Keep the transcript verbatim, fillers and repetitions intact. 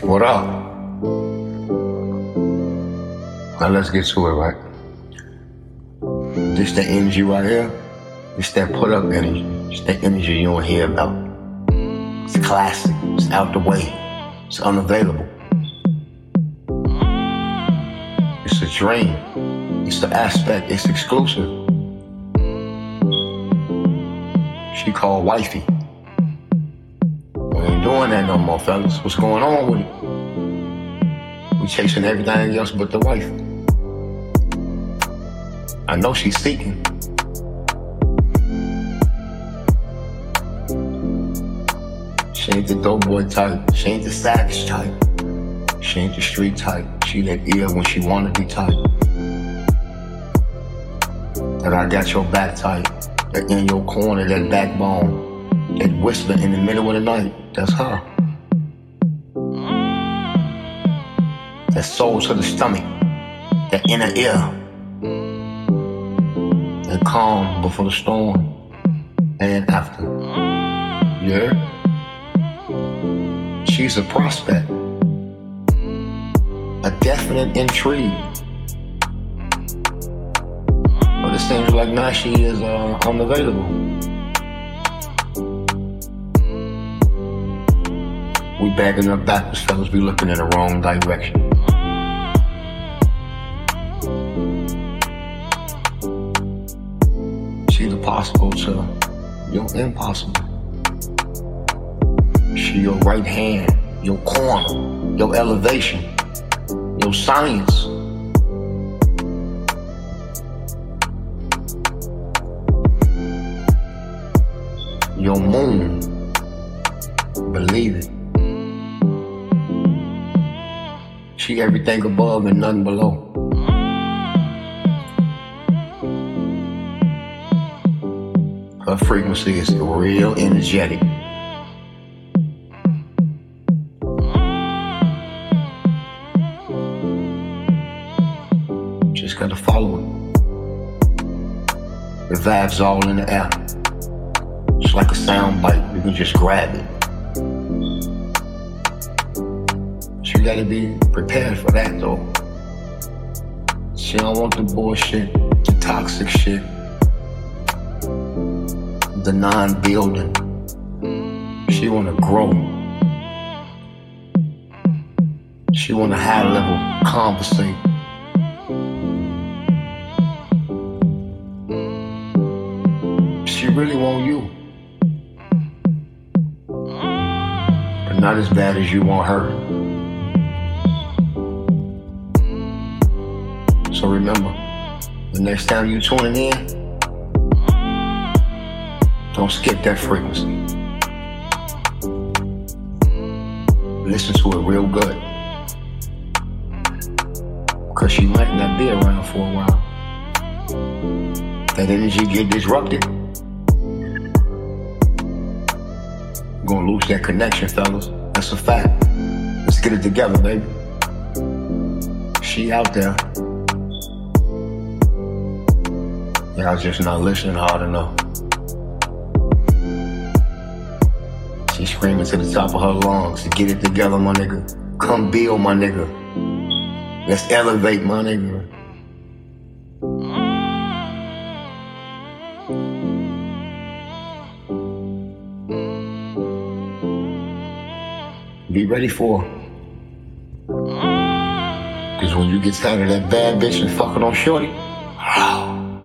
What up? Now let's get to it, right? This the energy right here. It's that put up energy. It's that energy you don't hear about. It's classic. It's out the way. It's unavailable. It's a dream. It's the aspect. It's exclusive. She called wifey. We ain't doing that no more, fellas. What's going on with it? We chasing everything else but the wife. I know she's seeking. She ain't the dope boy type. She ain't the savage type. She ain't the street type. She that ear when she wanna be tight. That I got your back tight. That in your corner, that backbone. That whisper in the middle of the night. That's her. That soul to the stomach. That inner ear. That calm before the storm. And after. Yeah? She's a prospect. A definite intrigue. But it seems like now she is uh, unavailable. We bagging up backwards, fellas. We looking in the wrong direction. She's possible to your impossible. She your right hand, your corner, your elevation, your science. Your moon, believe it. She everything above and nothing below. Her frequency is real energetic. Just gotta follow it. The vibe's all in the air. It's like a sound bite, you can just grab it. But you gotta be prepared for that though. She don't want the bullshit, the toxic shit, the non-building. She wanna grow. She wanna high level conversate. She really want you. But not as bad as you want her. So remember, the next time you tuning in, don't skip that frequency. Listen to it real good. Cause she might not be around for a while. That energy get disrupted. You're gonna lose that connection, fellas. That's a fact. Let's get it together, baby. She out there. Y'all just not listening hard enough. She screaming to the top of her lungs to get it together, my nigga. Come build, my nigga. Let's elevate, my nigga. Be ready for her. Cause when you get tired of that bad bitch and fucking on shorty,